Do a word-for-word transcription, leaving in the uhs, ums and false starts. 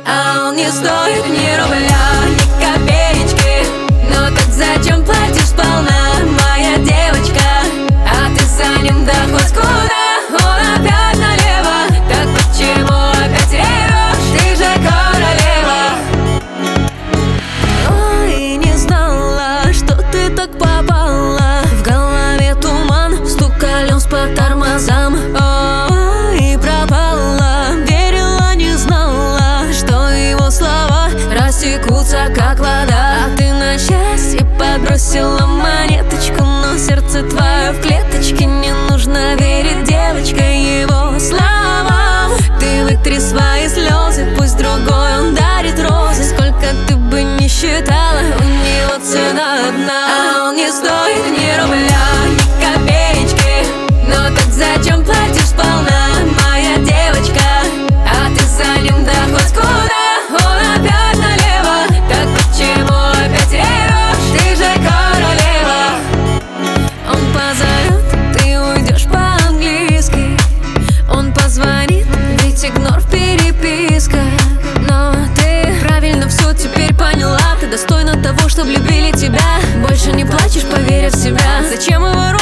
А он не стоит ни рубля, ни копеечки. Но так зачем платишь сполна, моя девочка? А ты за ним да хоть куда, он опять налево. Так почему опять ревешь, ты же королева? Ой, не знала, что ты так попала. В голове туман, стук колес по тормозам. Ой, пропала, верила, не знала, что его слова растекутся, как вода. А ты на счастье подбросила монеточку, но сердце твое в клеточке. Не нужно верить, девочка, его словам. Ты вытри свои слезы, пусть другой он дарит розы. Сколько ты бы ни считала, у него цена одна. А он не стоит ни рубля, ни копеечки. Но так зачем платишь сполна, моя девочка? А ты за ним да хоть куда, он опять налево. Так почему опять ревешь, ты же королева? Он позовет, ты уйдешь по-английски. Он позвонит, ведь игнор в переписках. Но ты правильно все теперь поняла. Ты достойна того, чтобы любили тебя. Больше не плачешь, поверив в себя. Зачем его